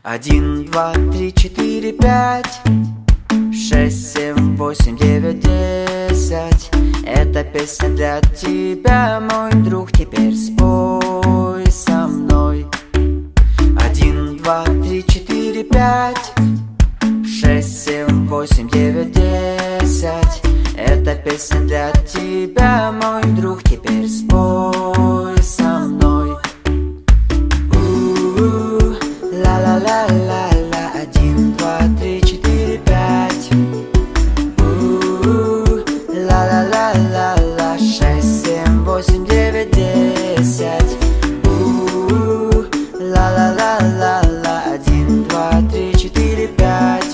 1, 2, 3, 4, 5, 6, 7, 8, 9, 10. Эта песня для тебя, мой друг, теперь спой со мной. 1, 2, 3, 4, 5, 6, 7, 8, 9, 10. Эта песня для тебя, мой друг, теперь спой со мной. Ла-ла-ла-ла-ла. 1, 2, 3, 4, 5. Ла-ла-ла-ла-ла. 6, 7, 8, 9, 10. Ла-ла-ла-ла-ла. 1, 2, 3, 4, 5.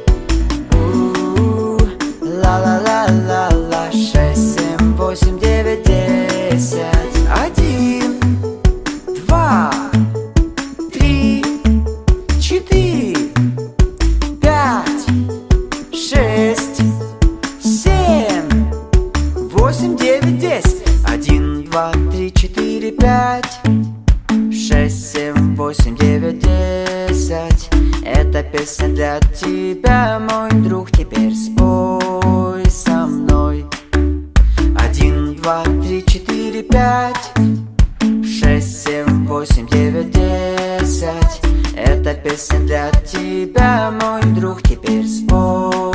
Ла-ла-ла-ла-ла. 6, 7, 8, 9, 10. 1, 2, 3, 4, 5, 6, 7, 8, 9, 10. 1, 2, 3, 4, 5, 6, 7, 8, 9, 10. Эта песня для тебя, мой друг, теперь спой со мной. 1, 2, 3, 4, 5, 6, 7, 8, 9, 10. Эта песня для тебя, мой друг, теперь спой.